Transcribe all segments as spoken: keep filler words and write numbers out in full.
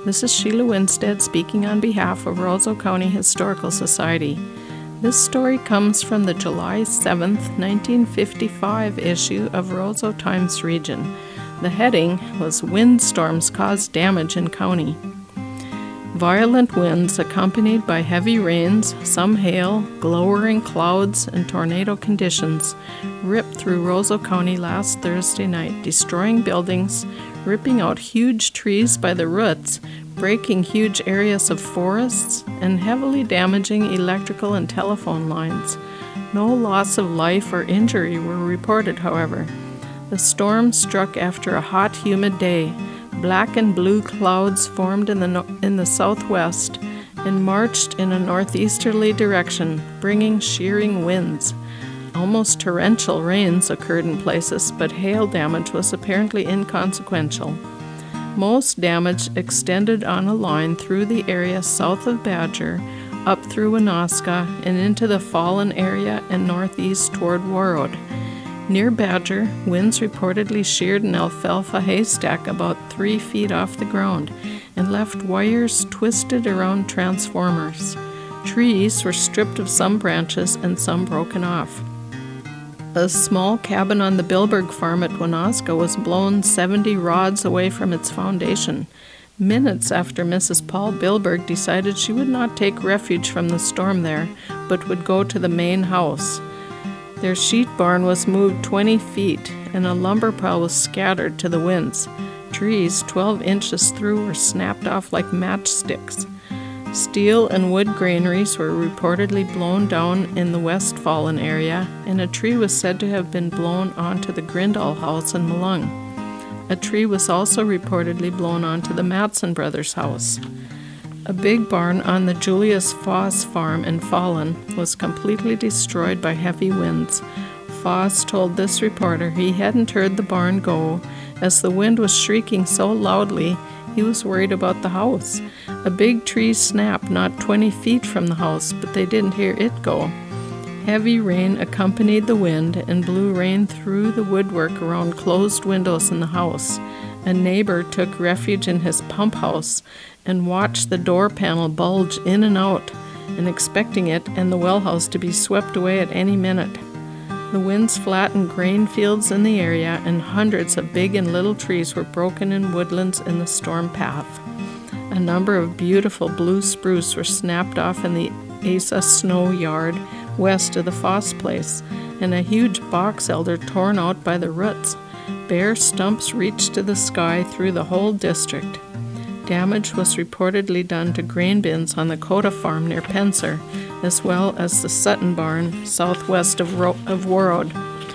This is Sheila Winstead speaking on behalf of Roseau County Historical Society. This story comes from the July seventh, nineteen fifty-five issue of Roseau Times-Region. The heading was Windstorms Cause Damage in County. Violent winds accompanied by heavy rains, some hail, glowering clouds, and tornado conditions ripped through Roseau County last Thursday night, destroying buildings, ripping out huge trees by the roots, breaking huge areas of forests, and heavily damaging electrical and telephone lines. No loss of life or injury were reported, however. The storm struck after a hot, humid day. Black and blue clouds formed in the no- in the southwest and marched in a northeasterly direction, bringing shearing winds. Almost torrential rains occurred in places, but hail damage was apparently inconsequential. Most damage extended on a line through the area south of Badger, up through Wanaska, and into the Fallen area and northeast toward Warroad. Near Badger, winds reportedly sheared an alfalfa haystack about three feet off the ground and left wires twisted around transformers. Trees were stripped of some branches and some broken off. A small cabin on the Bilberg farm at Wanaska was blown seventy rods away from its foundation, minutes after Missus Paul Bilberg decided she would not take refuge from the storm there, but would go to the main house. Their sheet barn was moved twenty feet, and a lumber pile was scattered to the winds. Trees twelve inches through were snapped off like matchsticks. Steel and wood granaries were reportedly blown down in the West Fallen area, and a tree was said to have been blown onto the Grindall house in Malung. A tree was also reportedly blown onto the Matson brothers' house. A big barn on the Julius Foss farm in Fallen was completely destroyed by heavy winds. Foss told this reporter he hadn't heard the barn go, as the wind was shrieking so loudly he was worried about the house. A big tree snapped not twenty feet from the house, but they didn't hear it go. Heavy rain accompanied the wind and blew rain through the woodwork around closed windows in the house. A neighbor took refuge in his pump house and watched the door panel bulge in and out, and expecting it and the well house to be swept away at any minute. The winds flattened grain fields in the area, and hundreds of big and little trees were broken in woodlands in the storm path. A number of beautiful blue spruce were snapped off in the Asa Snow Yard west of the Foss place, and a huge box elder torn out by the roots. Bare stumps reached to the sky through the whole district. Damage was reportedly done to grain bins on the Coda farm near Pencer, as well as the Sutton barn southwest of, Ro- of Warroad.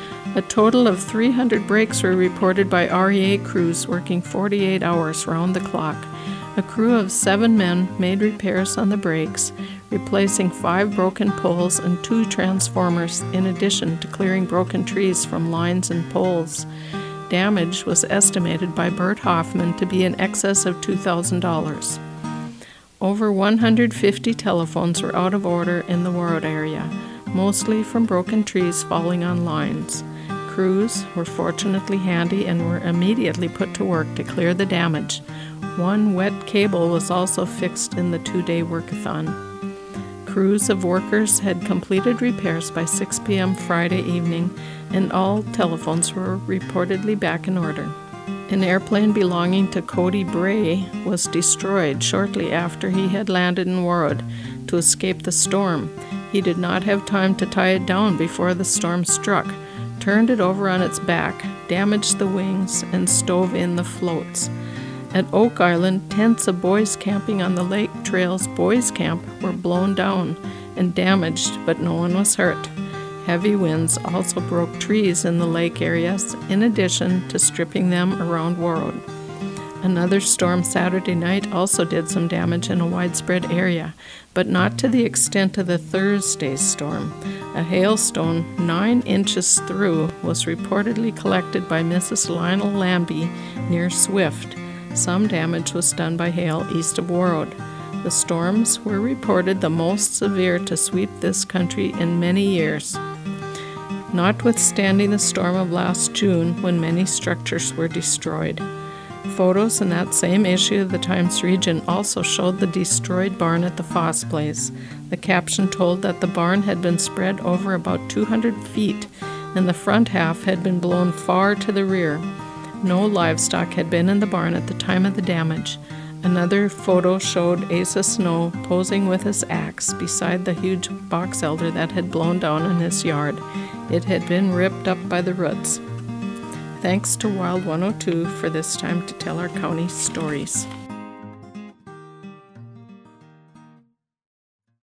A total of three hundred breaks were reported by R E A crews working forty-eight hours round the clock. A crew of seven men made repairs on the breaks, replacing five broken poles and two transformers, in addition to clearing broken trees from lines and poles. Damage was estimated by Bert Hoffman to be in excess of two thousand dollars. Over one hundred fifty telephones were out of order in the Warroad area, mostly from broken trees falling on lines. Crews were fortunately handy and were immediately put to work to clear the damage. One wet cable was also fixed in the two-day workathon. Crews of workers had completed repairs by six p.m. Friday evening, and all telephones were reportedly back in order. An airplane belonging to Cody Bray was destroyed shortly after he had landed in Warroad to escape the storm. He did not have time to tie it down before the storm struck, turned it over on its back, damaged the wings, and stove in the floats. At Oak Island, tents of boys camping on the Lake Trails Boys Camp were blown down and damaged, but no one was hurt. Heavy winds also broke trees in the lake areas, in addition to stripping them around Warroad. Another storm Saturday night also did some damage in a widespread area, but not to the extent of the Thursday's storm. A hailstone nine inches through was reportedly collected by Missus Lionel Lambie near Swift. Some damage was done by hail east of Warroad. The storms were reported the most severe to sweep this country in many years. Notwithstanding the storm of last June, when many structures were destroyed. Photos in that same issue of the Times-Region also showed the destroyed barn at the Foss place. The caption told that the barn had been spread over about two hundred feet, and the front half had been blown far to the rear. No livestock had been in the barn at the time of the damage. Another photo showed Asa Snow posing with his axe beside the huge box elder that had blown down in his yard. It had been ripped up by the roots. Thanks to Wild one oh two for this time to tell our county stories.